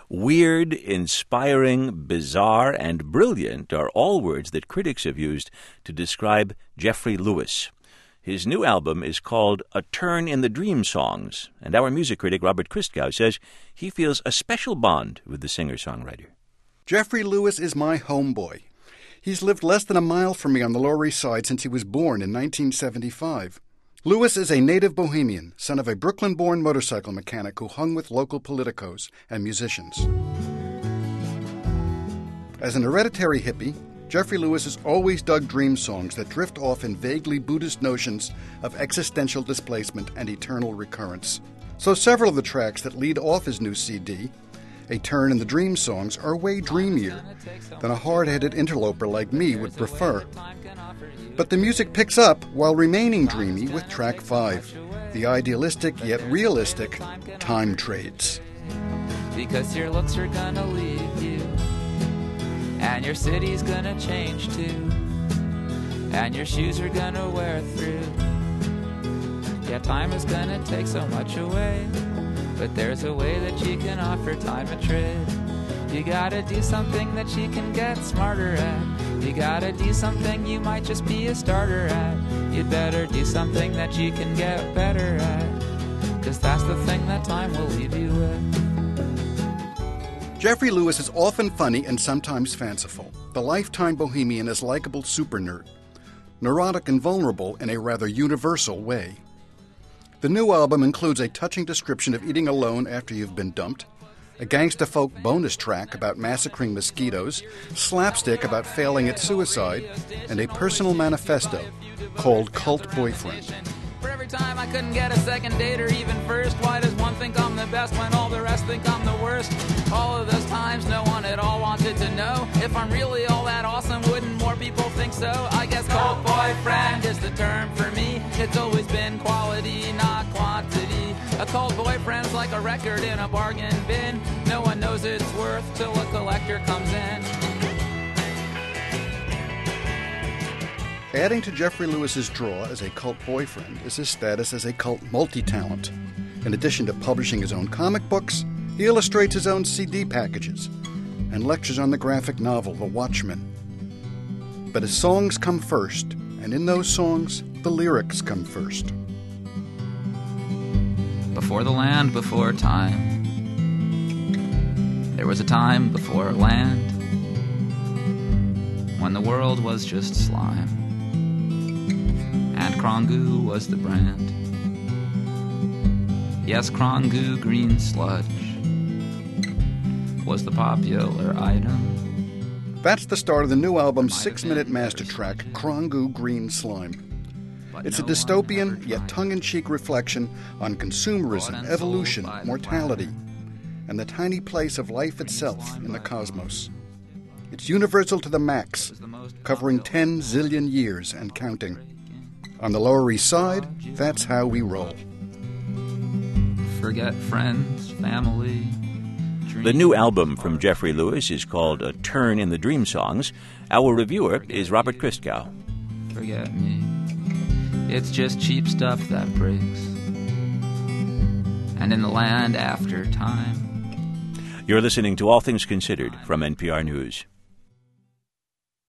Weird, inspiring, bizarre, and brilliant are all words that critics have used to describe Jeffrey Lewis. His new album is called A Turn in the Dream Songs, and our music critic Robert Christgau says he feels a special bond with the singer-songwriter. Jeffrey Lewis is my homeboy. He's lived less than a mile from me on the Lower East Side since he was born in 1975. Lewis is a native Bohemian, son of a Brooklyn-born motorcycle mechanic who hung with local politicos and musicians. As an hereditary hippie, Jeffrey Lewis has always dug dream songs that drift off in vaguely Buddhist notions of existential displacement and eternal recurrence. So several of the tracks that lead off his new CD, A Turn in the Dream Songs, are way dreamier than a hard-headed interloper like me would prefer. But the music picks up while remaining dreamy with track 5, the idealistic yet realistic Time Trades. Because your looks are gonna leave you, and your city's gonna change too, and your shoes are gonna wear through. Yeah, time is gonna take so much away, but there's a way that you can offer time a trade. You gotta do something that you can get smarter at. You gotta do something you might just be a starter at. You'd better do something that you can get better at, 'cause that's the thing that time will leave you with. Jeffrey Lewis is often funny and sometimes fanciful. The lifetime bohemian is likable super nerd, neurotic and vulnerable in a rather universal way. The new album includes a touching description of eating alone after you've been dumped, a gangsta folk bonus track about massacring mosquitoes, slapstick about failing at suicide, and a personal manifesto called Cult Boyfriend. For every time I couldn't get a second date or even first, why does one think I'm the best when all the rest think I'm the worst? All of those times no one at all wanted to know if I'm really all that awesome, wouldn't more people think so? I guess cult boyfriend is the term for me. It's always been quality, not quantity. A cult boyfriend's like a record in a bargain bin. No one knows its worth till a collector comes in. Adding to Jeffrey Lewis's draw as a cult boyfriend is his status as a cult multi-talent. In addition to publishing his own comic books, he illustrates his own CD packages and lectures on the graphic novel The Watchmen. But his songs come first, and in those songs, the lyrics come first. Before the land, before time, there was a time before land, when the world was just slime, and Krongu was the brand. Yes, Krongu green sludge was the popular item. That's the start of the new album's 6-minute master track, Krongu Green Slime. It's a dystopian, yet tongue-in-cheek reflection on consumerism, evolution, mortality, and the tiny place of life itself in the cosmos. It's universal to the max, covering 10 zillion years and counting. On the Lower East Side, that's how we roll. Forget friends, family. The new album from Jeffrey Lewis is called A Turn in the Dream Songs. Our reviewer is Robert Christgau. Forget me. It's just cheap stuff that breaks. And in the land after time. You're listening to All Things Considered from NPR News.